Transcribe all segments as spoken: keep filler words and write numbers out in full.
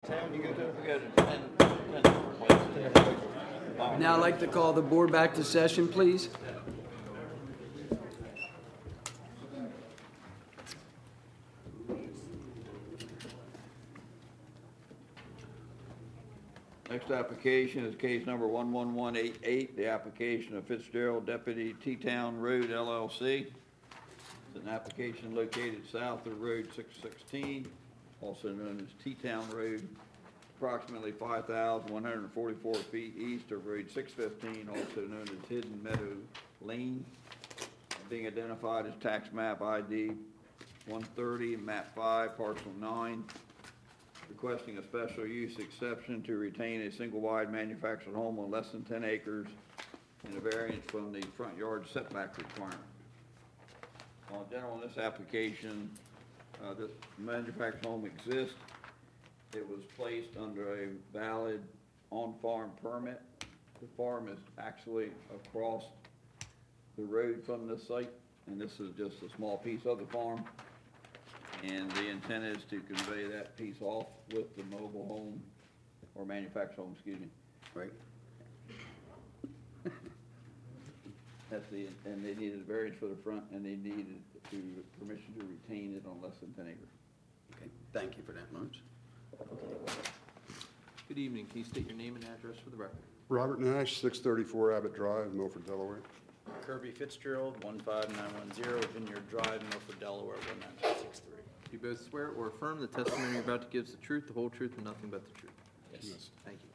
Town, you go to, we go to ten, ten different places. Now I'd like to call the board back to session, please. Next application is case number one one one eight eight, the application of Fitzgerald Deputy T-Town Road L L C. It's an application located south of Road six sixteen, also known as T-Town Road, approximately five thousand one hundred forty-four feet east of Road six fifteen, also known as Hidden Meadow Lane, being identified as tax map I D one thirty, map five, parcel nine, requesting a special use exception to retain a single-wide manufactured home on less than ten acres and a variance from the front yard setback requirement. On general, in this application, uh, this manufactured home exists. It was placed under a valid on-farm permit. The farm is actually across the road from this site, and this is just a small piece of the farm. And the intent is to convey that piece off with the mobile home, or manufactured home, excuse me. Right. That's the, and they needed a variance for the front, and they needed to, permission to retain it on less than ten acres. Okay, thank you for that, Lawrence. Good evening. Can you state your name and address for the record? Robert Nash, six thirty-four Abbott Drive, Milford, Delaware. Kirby Fitzgerald, one five nine one zero, Vineyard Drive, Milford, Delaware, one nine two six three. Do you both swear or affirm the testimony you're about to give is the truth, the whole truth, and nothing but the truth? Yes. Yes. Thank you.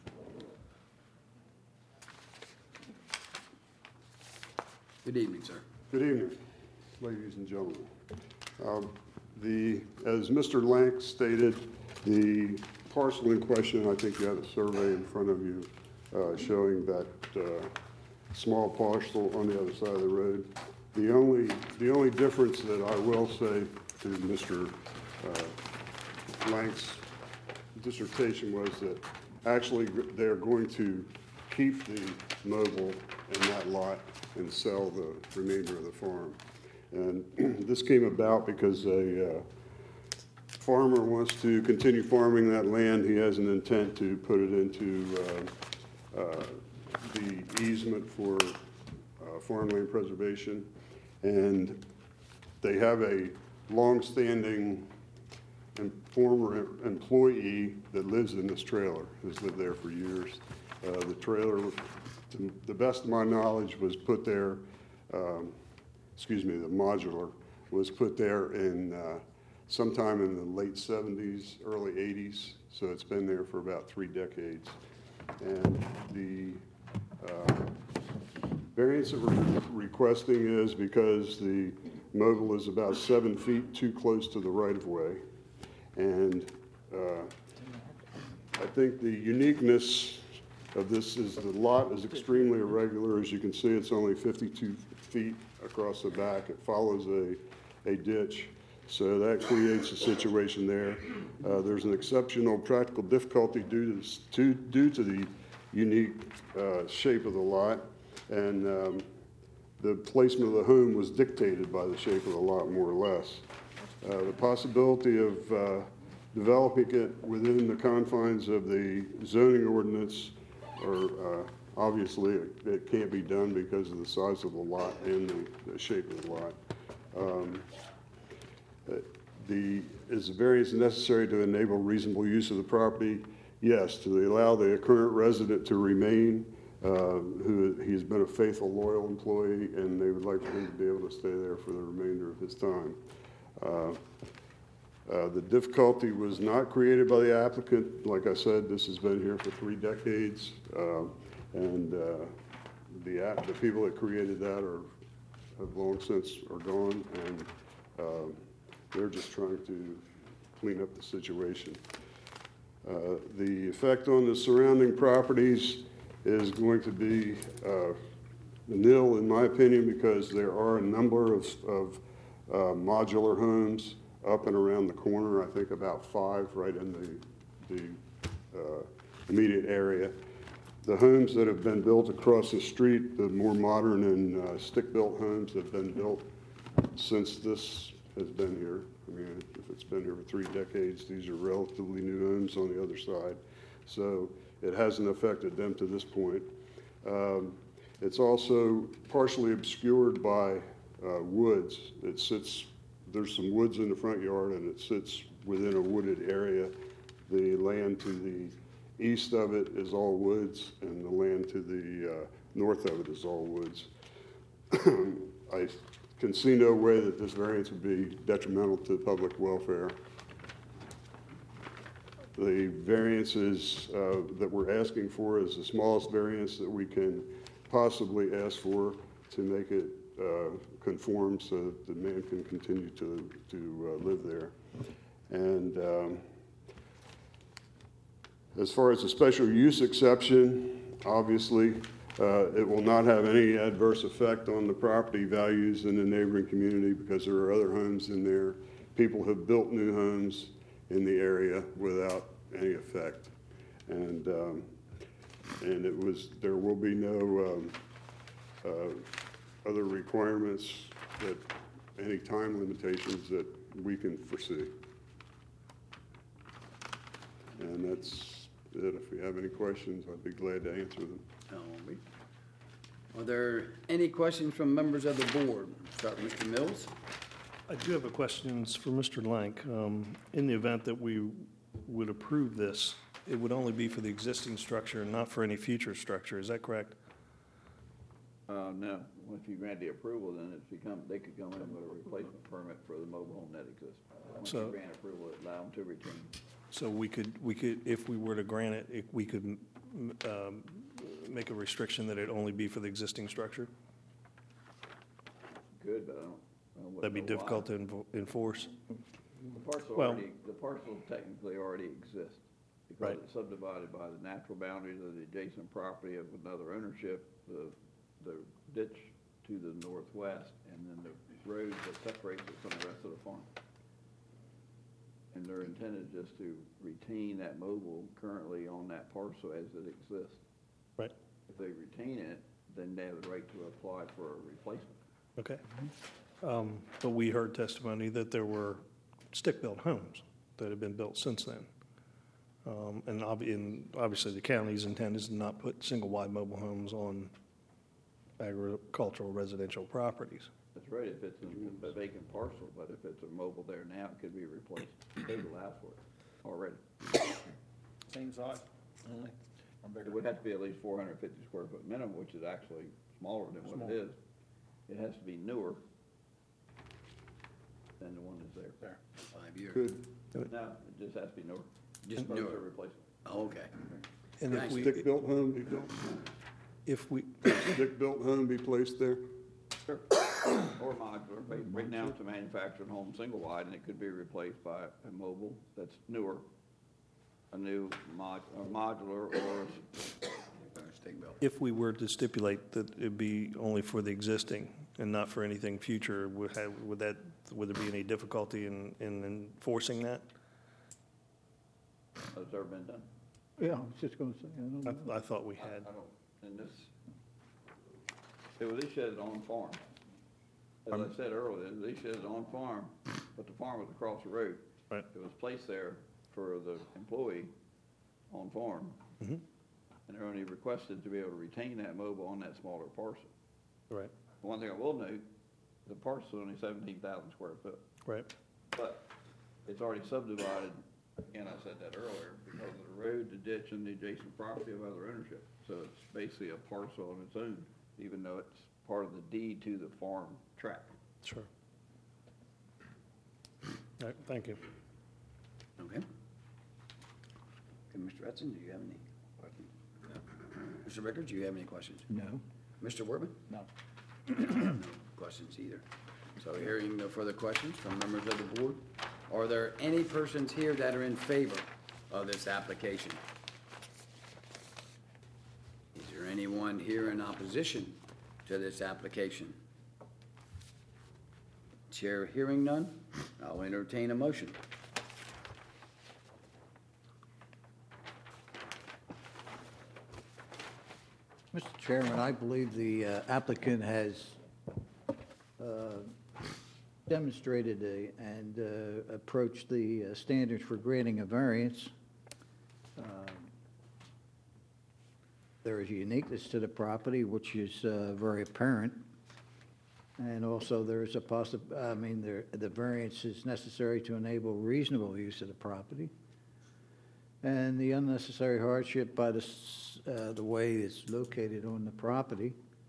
Good evening, sir. Good evening, ladies and gentlemen. Um, The, as Mister Lank stated, the parcel in question, I think you have a survey in front of you uh, showing that uh, small parcel on the other side of the road. The only, the only difference that I will say to Mister uh, Lank's dissertation was that actually they're going to keep the mobile in that lot and sell the remainder of the farm. And this came about because a uh, farmer wants to continue farming that land. He has an intent to put it into uh, uh, the easement for uh, farmland preservation. And they have a long-standing and former employee that lives in this trailer, has lived there for years. Uh, the trailer, to the best of my knowledge, was put there, um, excuse me, the modular was put there in uh, sometime in the late seventies, early eighties, so it's been there for about three decades. And the uh, variance that we're requesting is because the mobile is about seven feet too close to the right-of-way. And uh, I think the uniqueness of this is the lot is extremely irregular. As you can see, it's only fifty-two feet across the back. It follows a, a ditch. So that creates a situation there. Uh, there's an exceptional practical difficulty due to, to, due to the unique uh, shape of the lot. And um, the placement of the home was dictated by the shape of the lot, more or less. Uh, the possibility of uh, developing it within the confines of the zoning ordinance, or uh, obviously it, it can't be done because of the size of the lot and the, the shape of the lot. Um, the, is the variance necessary to enable reasonable use of the property? Yes, to allow the current resident to remain, uh, who he's been a faithful, loyal employee, and they would like for him to be able to stay there for the remainder of his time. Uh, uh, the difficulty was not created by the applicant. Like I said, this has been here for three decades, uh, and uh, the app, the people that created that are have long since are gone, and uh, they're just trying to clean up the situation. Uh, the effect on the surrounding properties is going to be uh, nil, in my opinion, because there are a number of, of uh, modular homes up and around the corner. I think about five right in the, the uh, immediate area. The homes that have been built across the street, the more modern and uh, stick-built homes that have been built since this has been here. I mean, if It's been here for three decades. These are relatively new homes on the other side. So it hasn't affected them to this point. Um, It's also partially obscured by uh, woods. It sits, there's some woods in the front yard, and it sits within a wooded area. The land to the east of it is all woods, and the land to the uh, north of it is all woods. I can see no way that this variance would be detrimental to public welfare. The variances uh, that we're asking for is the smallest variance that we can possibly ask for to make it uh, conform so that the man can continue to, to uh, live there. And um, as far as the special use exception, obviously, uh, it will not have any adverse effect on the property values in the neighboring community because there are other homes in there. People have built new homes in the area without any effect. And um, And it was, there will be no um, uh, other requirements that, any time limitations that we can foresee. And that's it. If you have any questions, I'd be glad to answer them. All right. Are there any questions from members of the board? Start with Mister Mills. I do have a questions for Mister Lank. Um, In the event that we would approve this, it would only be for the existing structure and not for any future structure. Is that correct? Uh, no, if you grant the approval, then it's become, they could come in with a replacement permit for the mobile home that exists. Once you So- grant approval, it allow them to retain. So we could, we could, if we were to grant it, it- we could um, make a restriction that it only be for the existing structure? Good, but I don't, I don't That'd be know why. difficult to envo- enforce? The parcel Well- already, the parcel technically already exists. Because Right. it's subdivided by the natural boundaries of the adjacent property of another ownership, the, the ditch to the northwest, and then the road that separates it from the rest of the farm. And they're intended just to retain that mobile currently on that parcel as it exists. Right, If they retain it, then they have the right to apply for a replacement. okay. Um, But we heard testimony that there were stick-built homes that have been built since then. Um, And obvi- and obviously, the county's intent is to not put single-wide mobile homes on agricultural residential properties. That's right, if it's a vacant parcel, but if it's a mobile there now, it could be replaced. They allow for it already. Same size? Mm-hmm. Or bigger? It would have to be at least four hundred fifty square foot minimum, which is actually smaller than what it is. It has to be newer than the one that's there. There. Five years. Could No, it just has to be newer. Just Opposed to newer. replacement. Oh, okay. And if we, stick-built home be built, if we, stick-built home be placed there? Sure. Or modular. Right, right now, it's a manufactured home, single wide, and it could be replaced by a mobile that's newer, a new mod, a modular or Stick-built. if we were to stipulate that it'd be only for the existing and not for anything future, would have, would that, would there be any difficulty in, in enforcing that? has ever been done. Yeah, I was just gonna say, I don't know. I, I thought we I had. I don't, in this, it was, this shed on farm. As I said earlier, this shed is on farm, but the farm was across the road. Right. It was placed there for the employee on farm. Mhm. And they're only requested to be able to retain that mobile on that smaller parcel. Right, One thing I will note, the parcel is only seventeen thousand square foot, right. but it's already subdivided, again, I said that earlier, because of the road, the ditch, and the adjacent property of other ownership. So it's basically a parcel on its own, even though it's part of the deed to the farm tract. Sure. All right, thank you. Okay. Okay, Mister Edson, do you have any questions? No. Mister Rickard, do you have any questions? No. Mister Workman? No. No questions either. So hearing no further questions from members of the board, are there any persons here that are in favor of this application? Is there anyone here in opposition to this application? Chair hearing none, I'll entertain a motion. Mister Chairman, I believe the uh, applicant has uh, demonstrated a- and uh, approached the uh, standards for granting a variance. Um, There is uniqueness to the property, which is uh, very apparent. And also, there is a possi, I mean, there, the variance is necessary to enable reasonable use of the property. And the unnecessary hardship by the, s- uh, the way it's located on the property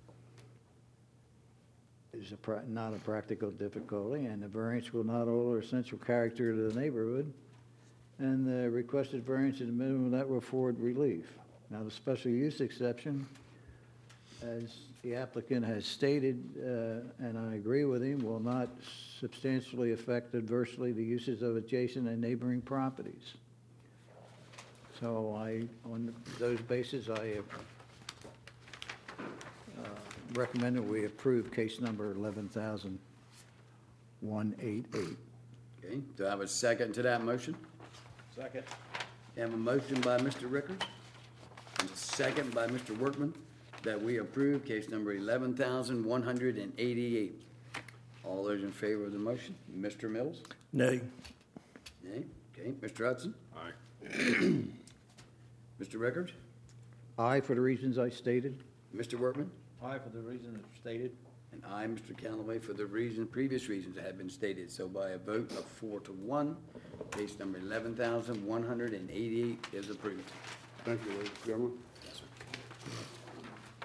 is a, pra- not a practical difficulty, and the variance will not alter essential character of the neighborhood. And the requested variance is the minimum that will afford relief. Now, the special use exception, as the applicant has stated, uh, and I agree with him, will not substantially affect adversely the uses of adjacent and neighboring properties. So I, on those bases, I uh, recommend that we approve case number eleven thousand one eighty-eight. Okay, do I have a second to that motion? Second. I have a motion by Mister Rickards, and a second by Mister Workman, that we approve case number eleven thousand one hundred eighty-eight. All those in favor of the motion? Mister Mills? Nay. Nay. Okay, Mister Hudson? Aye. Mister Rickards? Aye, for the reasons I stated. Mister Workman? Aye, for the reasons stated. And I, Mister Callaway, for the reason, previous reasons that have been stated. So by a vote of four to one, case number eleven thousand one hundred eighty-eight is approved. Thank you, ladies and gentlemen.